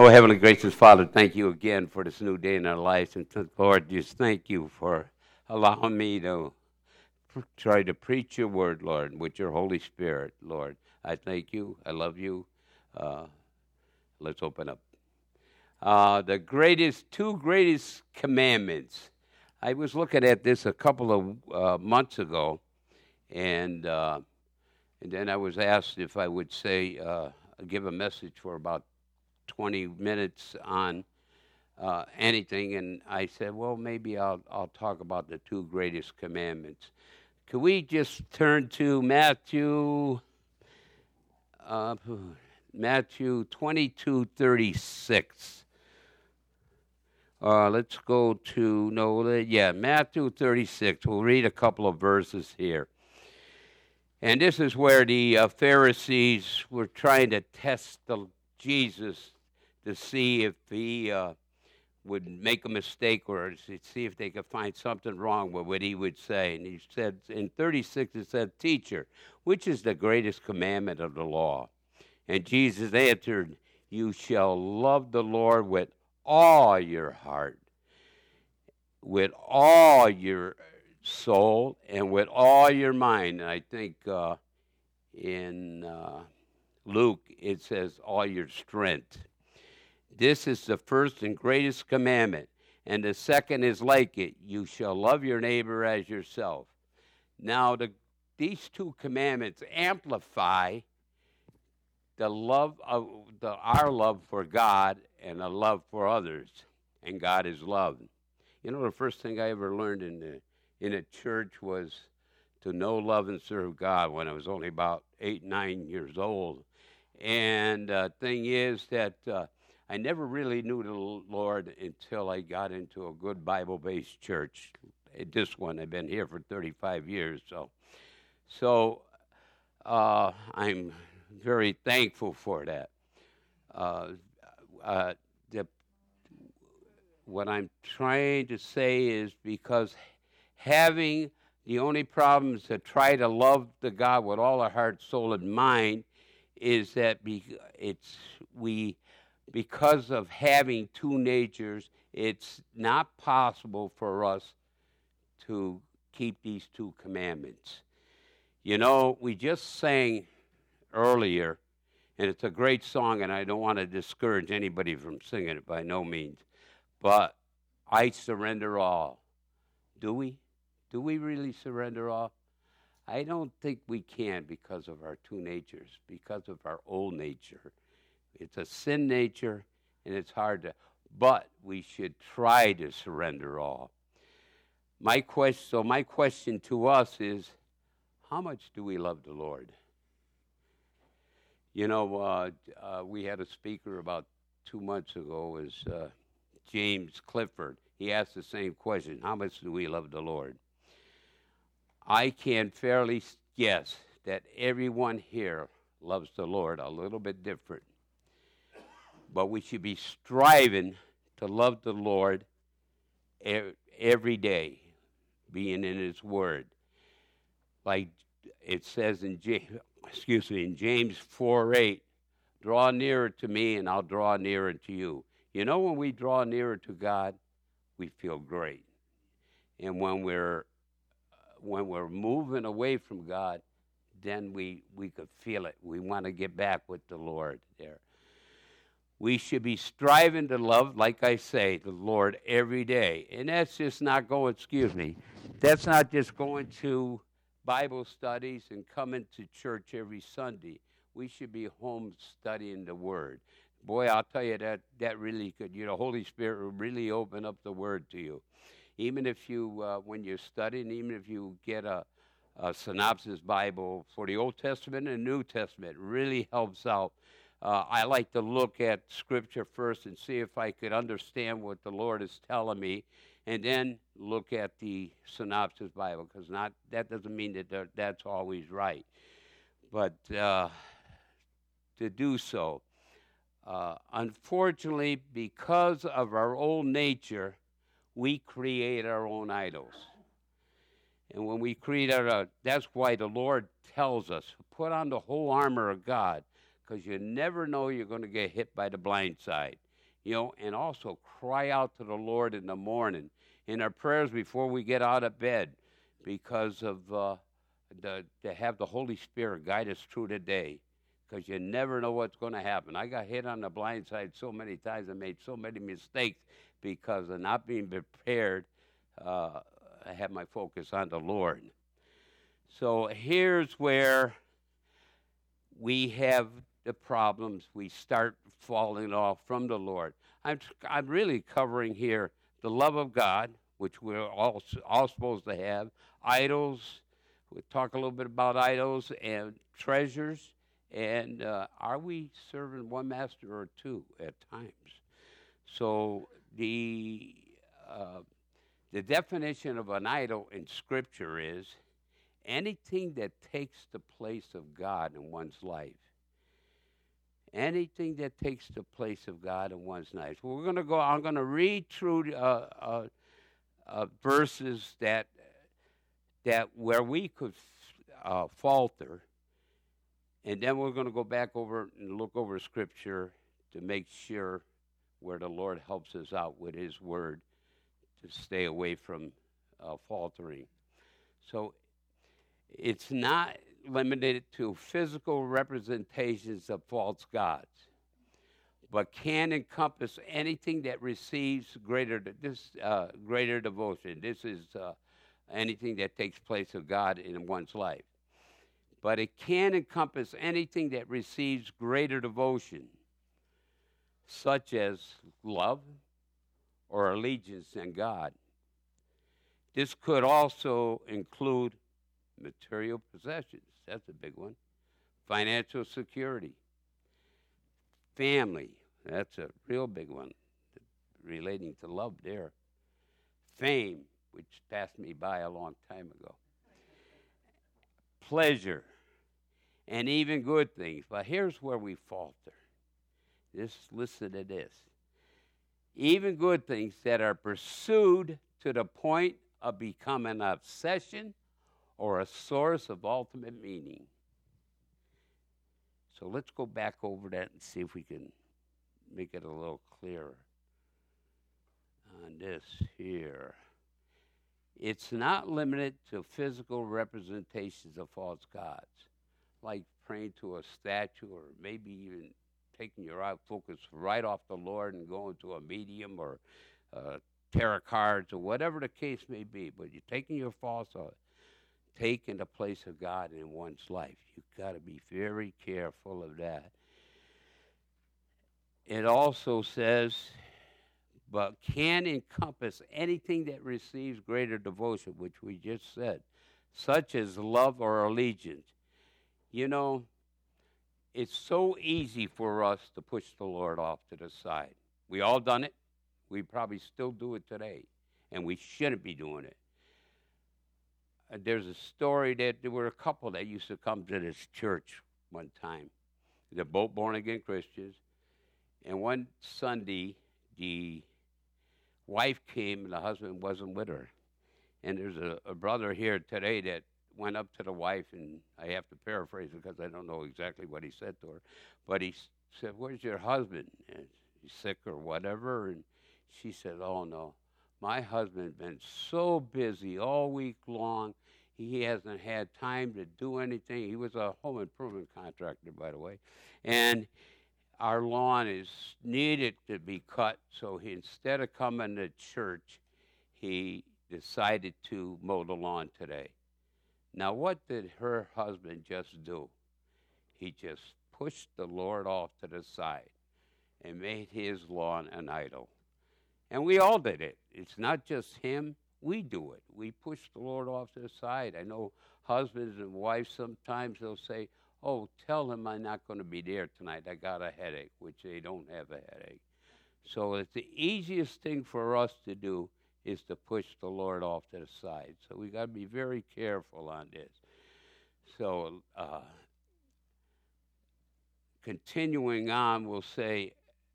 Oh, Heavenly Gracious Father, thank you again for this new day in our lives. And Lord, just thank you for allowing me to try to preach your word, Lord, with your Holy Spirit, Lord. I thank you. I love you. Uh, let's open up. Two greatest commandments. I was looking at this a couple of months ago, and then I was asked if I would give a message for about 20 minutes on anything, and I said, well, maybe I'll talk about the two greatest commandments. Could we just turn to Matthew 22:36? Let's go to Matthew 36. We'll read a couple of verses here. And this is where the Pharisees were trying to test Jesus to see if he would make a mistake or to see if they could find something wrong with what he would say. And he said, in 36, it said, "Teacher, which is the greatest commandment of the law?" And Jesus answered, "You shall love the Lord with all your heart, with all your soul, and with all your mind." And I think in Luke it says all your strength. This is the first and greatest commandment, and the second is like it: you shall love your neighbor as yourself. Now, these two commandments amplify the love of our love for God and the love for others, and God is love. You know, the first thing I ever learned in a church was to know, love, and serve God when I was only about 8, 9 years old. And the thing is that I never really knew the Lord until I got into a good Bible-based church. This one, I've been here for 35 years. So I'm very thankful for that. What I'm trying to say is because having the only problem is to try to love the God with all our heart, soul, and mind is that because of having two natures, it's not possible for us to keep these two commandments. You know, we just sang earlier, and it's a great song, and I don't want to discourage anybody from singing it by no means, but I surrender all. Do we? Do we really surrender all? I don't think we can because of our two natures, because of our old nature. It's a sin nature, and it's hard to, but we should try to surrender all. My question to us is, how much do we love the Lord? You know, we had a speaker about 2 months ago, James Clifford. He asked the same question: how much do we love the Lord? I can fairly guess that everyone here loves the Lord a little bit different. But we should be striving to love the Lord every day, being in His Word. Like it says in James 4:8, "Draw nearer to me, and I'll draw nearer to you." You know, when we draw nearer to God, we feel great. And when we're moving away from God, then we could feel it. We want to get back with the Lord there. We should be striving to love, like I say, the Lord every day. And that's just not that's not just going to Bible studies and coming to church every Sunday. We should be home studying the Word. Boy, I'll tell you that really could, Holy Spirit will really open up the Word to you. Even if you, when you're studying, even if you get a synopsis Bible for the Old Testament and New Testament, it really helps out. I like to look at Scripture first and see if I could understand what the Lord is telling me, and then look at the synopsis Bible, because that doesn't mean that that's always right. But to do so, unfortunately, because of our old nature, we create our own idols. And when we create that's why the Lord tells us, put on the whole armor of God, because you never know you're going to get hit by the blind side. and also cry out to the Lord in the morning in our prayers before we get out of bed, because of to have the Holy Spirit guide us through the day, because you never know what's going to happen. I got hit on the blind side so many times and made so many mistakes because of not being prepared. I have my focus on the Lord. So here's where we have the problems. We start falling off from the Lord. I'm really covering here the love of God, which we're all supposed to have. Idols. We'll talk a little bit about idols and treasures. And are we serving one master or two at times? So the definition of an idol in Scripture is anything that takes the place of God in one's life. Anything that takes the place of God in one's life. We're going to go. I'm going to read through verses that where we could falter, and then we're going to go back over and look over Scripture to make sure where the Lord helps us out with His Word to stay away from faltering. So it's not limited to physical representations of false gods, but can encompass anything that receives greater devotion. This is anything that takes place of God in one's life. But it can encompass anything that receives greater devotion, such as love or allegiance in God. This could also include material possessions. That's a big one. Financial security. Family. That's a real big one, relating to love there. Fame, which passed me by a long time ago. Pleasure. And even good things. But here's where we falter. Listen to this. Even good things that are pursued to the point of becoming an obsession or a source of ultimate meaning. So let's go back over that and see if we can make it a little clearer on this here. It's not limited to physical representations of false gods, like praying to a statue, or maybe even taking your eye focus right off the Lord and going to a medium or tarot cards or whatever the case may be. But you're taking your false taking the place of God in one's life. You've got to be very careful of that. It also says, but can encompass anything that receives greater devotion, which we just said, such as love or allegiance. It's so easy for us to push the Lord off to the side. We all done it. We probably still do it today, and we shouldn't be doing it. There's a story that there were a couple that used to come to this church one time. They're both born-again Christians. And one Sunday, the wife came and the husband wasn't with her. And there's a brother here today that went up to the wife, and I have to paraphrase it because I don't know exactly what he said to her. But he said, "Where's your husband? And he's sick or whatever?" And she said, "Oh, no. My husband's been so busy all week long, he hasn't had time to do anything." He was a home improvement contractor, by the way. And our lawn is needed to be cut, so instead of coming to church, he decided to mow the lawn today. Now, what did her husband just do? He just pushed the Lord off to the side and made his lawn an idol. And we all did it. It's not just him. We do it. We push the Lord off to the side. I know husbands and wives, sometimes they'll say, "Oh, tell him I'm not going to be there tonight. I got a headache," which they don't have a headache. So it's the easiest thing for us to do is to push the Lord off to the side. So we got to be very careful on this. So continuing on, we'll say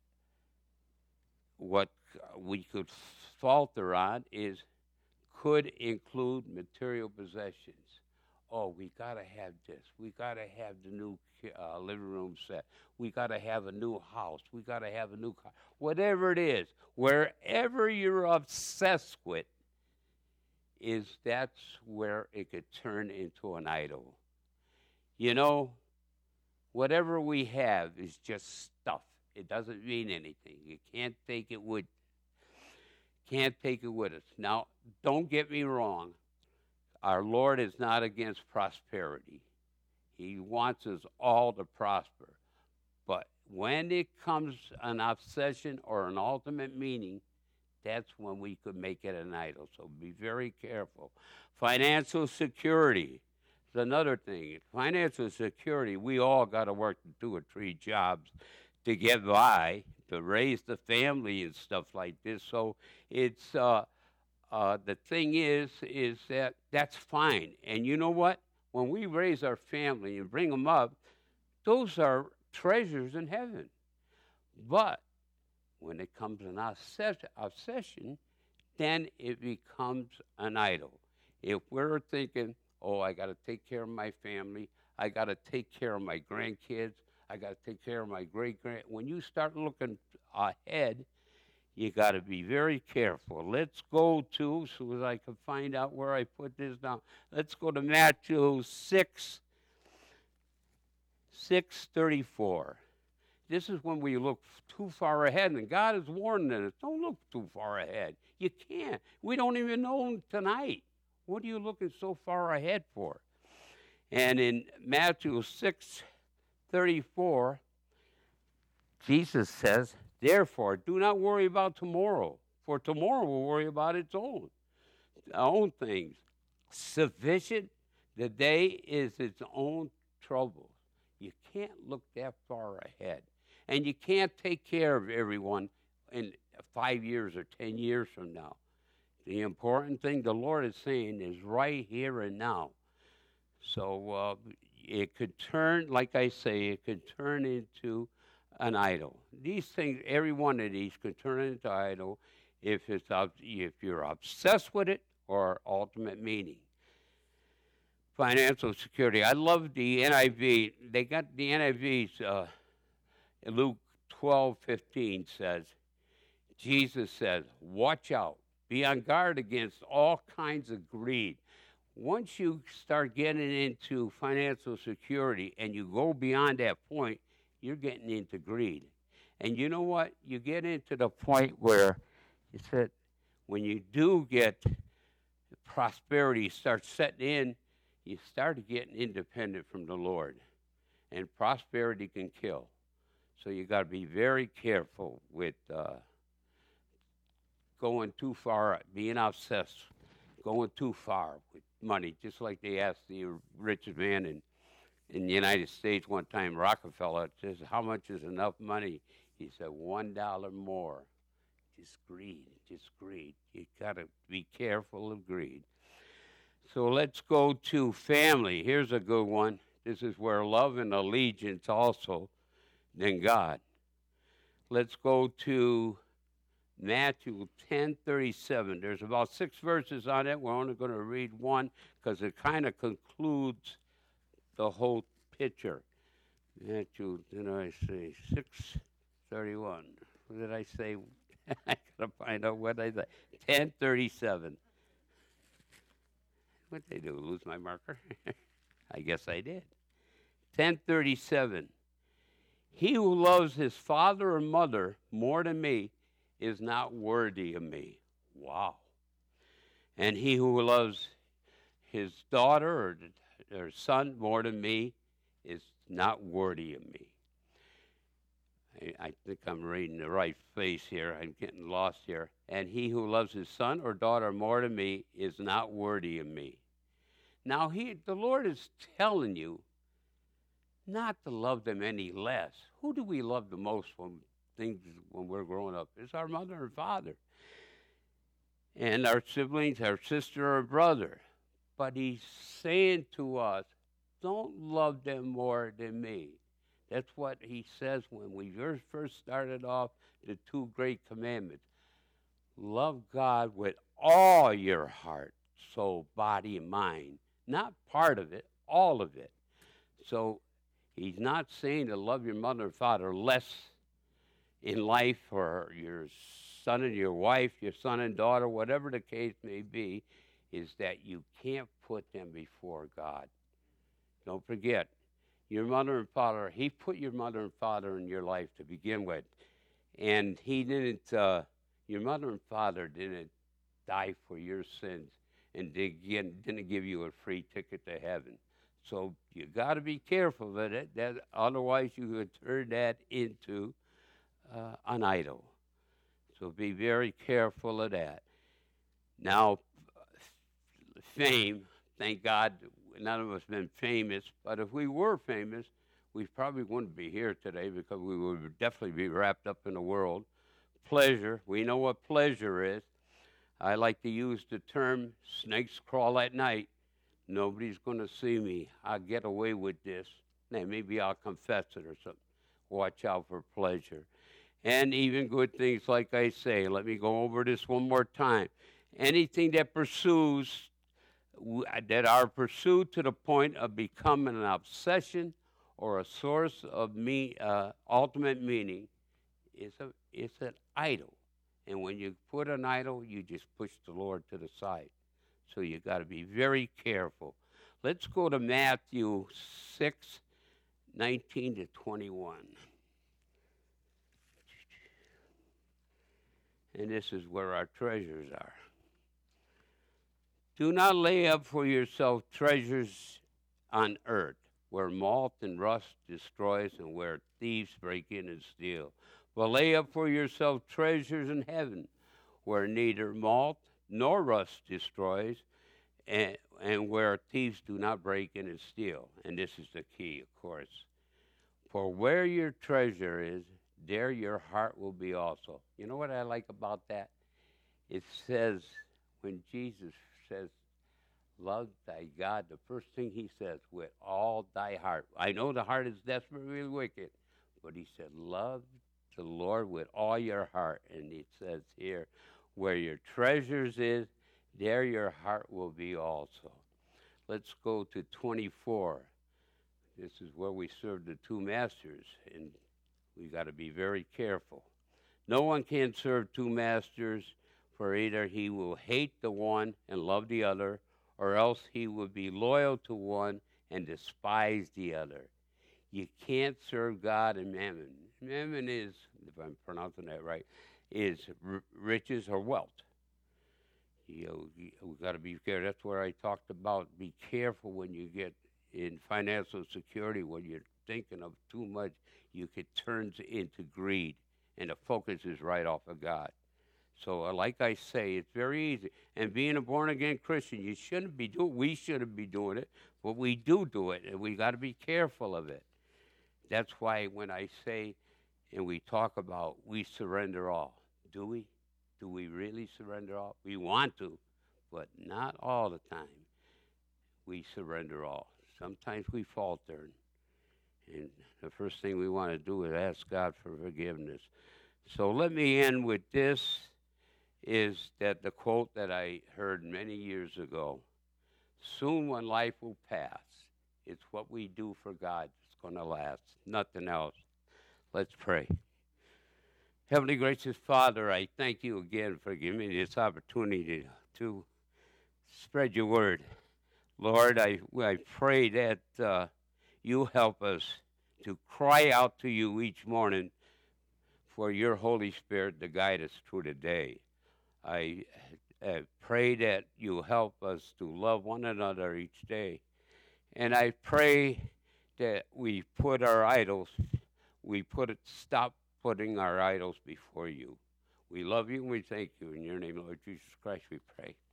what we could falter on is could include material possessions Oh, we got to have this. We got to have the new living room set. We got to have a new house. We got to have a new car. Whatever it is, wherever you're obsessed with, that's where it could turn into an idol. You know, whatever we have is just stuff. It doesn't mean anything. You can't take it with us. Now, don't get me wrong. Our Lord is not against prosperity. He wants us all to prosper. But when it comes an obsession or an ultimate meaning, that's when we could make it an idol. So be very careful. Financial security is another thing. Financial security, we all got to work 2 or 3 jobs to get by, to raise the family and stuff like this. So it's the thing is that that's fine. And you know what? When we raise our family and bring them up, those are treasures in heaven. But when it comes an obsession, then it becomes an idol. If we're thinking, oh, I got to take care of my family, I got to take care of my grandkids, I got to take care of my great-grand. When you start looking ahead, you got to be very careful. Let's go to, so that I can find out where I put this down. Let's go to Matthew 6:34. This is when we look too far ahead, and God is warning us, don't look too far ahead. You can't. We don't even know tonight. What are you looking so far ahead for? And in Matthew 6:34, Jesus says, therefore, do not worry about tomorrow, for tomorrow will worry about its own things. Sufficient the day is its own trouble. You can't look that far ahead. And you can't take care of everyone in 5 years or 10 years from now. The important thing the Lord is saying is right here and now. So it could turn, like I say, it could turn into an idol. These things, every one of these could turn into an idol if you're obsessed with it or ultimate meaning. Financial security. I love the NIV. They got the NIV's Luke 12:15 says, Jesus says, watch out. Be on guard against all kinds of greed. Once you start getting into financial security and you go beyond that point, you're getting into greed. And you know what? You get into the point where you said, when you do get prosperity starts setting in, you start getting independent from the Lord. And prosperity can kill. So you got to be very careful with going too far, being obsessed, going too far with money. Just like they asked the richest man in the United States one time, Rockefeller, says, how much is enough money? He said, $1 more. Just greed, just greed. You got to be careful of greed. So let's go to family. Here's a good one. This is where love and allegiance also, then God. Let's go to Matthew 10:37. There's about 6 verses on it. We're only going to read one because it kind of concludes the whole picture. Matthew, did I say 6:31? What did I say? I gotta find out what I said. 10:37. What'd they do? Lose my marker? I guess I did. 10:37. He who loves his father or mother more than me is not worthy of me. Wow. And he who loves his daughter or son more than me is not worthy of me. I think I'm reading the right place here. I'm getting lost here. And he who loves his son or daughter more than me is not worthy of me. Now, the Lord is telling you not to love them any less. Who do we love the most when we're growing up? It's our mother and father. And our siblings, our sister or brother. But he's saying to us, don't love them more than me. That's what he says when we first started off the 2 great commandments. Love God with all your heart, soul, body, and mind. not part of it, all of it. So he's not saying to love your mother and father less in life, or your son and your wife, your son and daughter, whatever the case may be, is that you can't put them before God. Don't forget, your mother and father, he put your mother and father in your life to begin with. And he didn't, your mother and father didn't die for your sins and didn't give you a free ticket to heaven. So you got to be careful of it. That otherwise you could turn that into an idol. So be very careful of that. Now, fame, thank God none of us been famous, but if we were famous, we probably wouldn't be here today because we would definitely be wrapped up in the world. Pleasure, we know what pleasure is. I like to use the term, snakes crawl at night. Nobody's going to see me. I'll get away with this. Now, maybe I'll confess it or something. Watch out for pleasure. And even good things, like I say. Let me go over this one more time. Anything that are pursued to the point of becoming an obsession or a source of ultimate meaning it's an idol. And when you put an idol, you just push the Lord to the side. So you got to be very careful. Let's go to Matthew 6:19 to 21. And this is where our treasures are. Do not lay up for yourself treasures on earth, where moth and rust destroys and where thieves break in and steal. But lay up for yourself treasures in heaven, where neither moth nor rust destroys, and where thieves do not break in and steal. And this is the key, of course. For where your treasure is, there your heart will be also. You know what I like about that? It says, when Jesus says, love thy God, the first thing he says, with all thy heart. I know the heart is desperately wicked, but he said, love the Lord with all your heart. And it says here, where your treasures is, there your heart will be also. Let's go to 24. This is where we serve the two masters, and we got to be very careful. No one can serve two masters, for either he will hate the one and love the other, or else he will be loyal to one and despise the other. You can't serve God and mammon. Mammon is, if I'm pronouncing that right, is riches or wealth. We got to be careful. That's where I talked about be careful when you get in financial security. When you're thinking of too much, you could turn into greed, and the focus is right off of God. So, like I say, it's very easy. And being a born-again Christian, we shouldn't be doing it, but we do it, and we got to be careful of it. That's why when I say and we talk about we surrender all, do we? Do we really surrender all? We want to, but not all the time. We surrender all. Sometimes we falter, and the first thing we want to do is ask God for forgiveness. So let me end with this. Is that the quote that I heard many years ago? Soon when life will pass, it's what we do for God that's going to last, nothing else. Let's pray. Heavenly gracious Father, I thank you again for giving me this opportunity to spread your word. Lord, I pray that you help us to cry out to you each morning for your Holy Spirit to guide us through the day. I pray that you help us to love one another each day. And I pray that we put our idols, stop putting our idols before you. We love you and we thank you. In your name, Lord Jesus Christ, we pray.